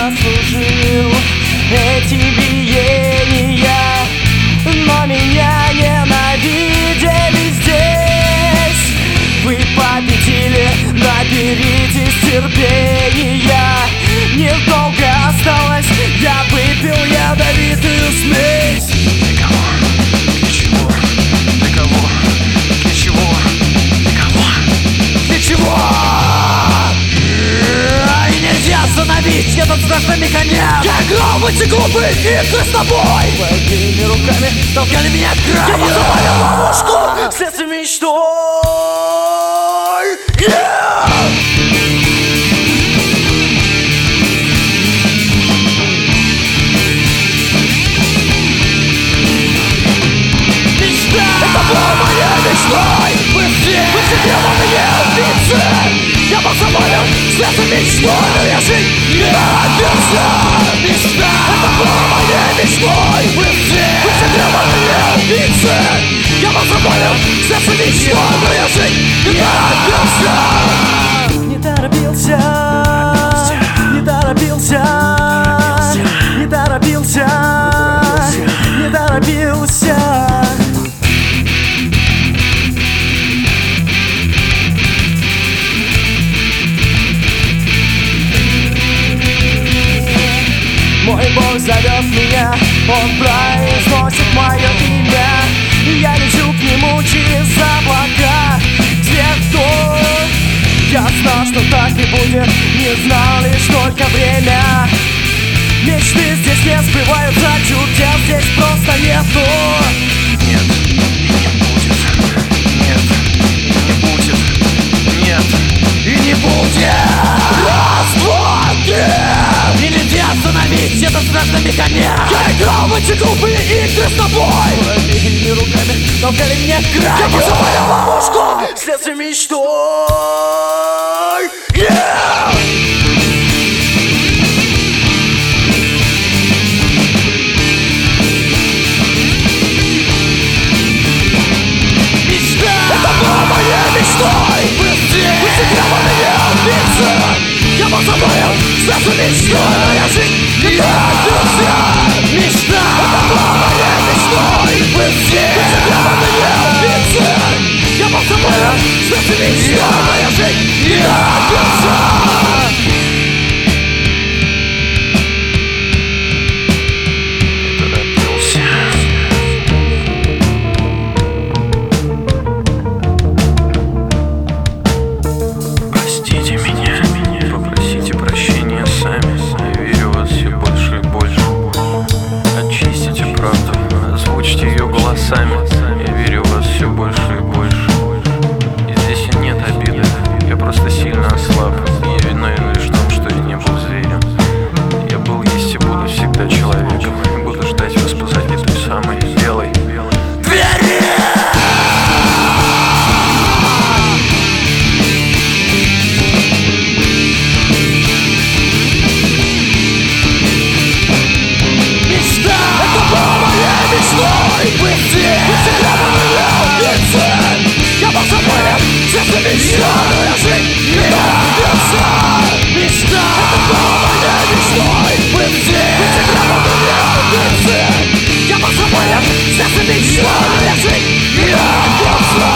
заслужил эти биения, но меня ненавидели здесь. Вы победили, наберитесь терпения, недолго осталось, я выпил ядовитую смесь. Для кого? Для чего? Для кого? Для чего? Для кого? Для чего? И нельзя остановить этот страшный механизм. Я играл в эти глупые игры с тобой. Твоими руками толкали меня к краю. Я поставил ловушку следствием мечтой. Мечта! Это была моя мечтой. Вы все демоны убийцы. Я был самолет, следствием мечтой, но я жить не добился. Мечта! Это была моя мечтой. Вы все демоны убийцы. Я был самолет, следствием мечтой, но я жить не добился. Не торопился, не торопился, не торопился, не торопился. Мой Бог зовет меня, Он произносит мое имя. Я лечу к Нему через облака, сверху. Я знал, что так и будет, не знал лишь только время. Мечты здесь не сбываются, чудес здесь просто нету. Нет, и не будет. Нет, и не будет. Нет, и не будет. Раз, два, три. И нельзя остановить этот страшный механизм. Я играл в эти глупые игры с тобой. Обеими руками толкали меня к краю. Я посылаю ловушку следствием мечтой. Мечта! Это была моя мечтой. Вы все демоны убийцы. Я был самолет, следствием мечтой, но я жить не добился. Мечта! Это была моя мечтой. Вы все демоны убийцы. Я был самолет, следствием мечтой, но я жить не добился. простите меня, попросите прощения сами. Я верю в вас все больше и больше. Очистите правду, озвучьте ее голосами. Я верю в вас все больше и больше. И здесь нет обиды, я просто сильно ослаб. Я виновен лишь в том, что я не был зверем. Я был, есть и буду всегда человеком. И буду ждать вас позади той самой белой двери. Вы все демоны убийцы. Я был самолет, следствием мечтой, но я жить не добился. Мечта! Это была моя мечтой. Вы все демоны убийцы. Я был самолет, следствием мечтой, но я жить не добился.